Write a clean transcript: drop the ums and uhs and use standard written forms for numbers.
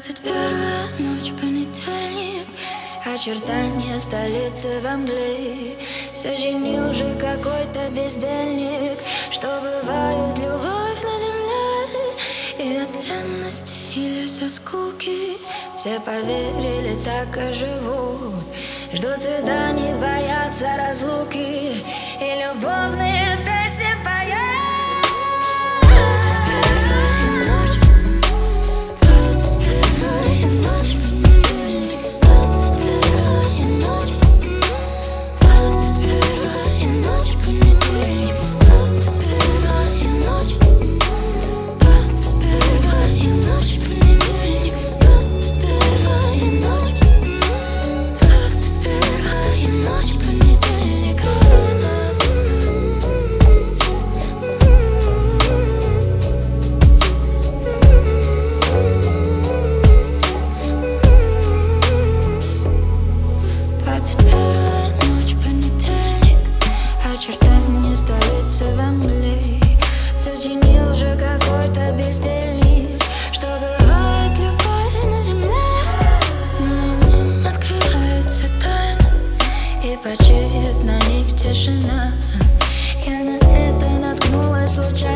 21-я ночь, понедельник. Очертания столицы во мгле. Сочинил же какой-то бездельник, что бывает любовь на земле. И от ленности или со скуки все поверили, так и живут. Ждут свиданий, боятся разлуки, и любовные песни поют. Очертания столицы во мгле. Сочинил же какой-то бездельник, что бывает любовь на земле. Но им открывается тайна, и почеет на них тишина. Я на это наткнулась случайно.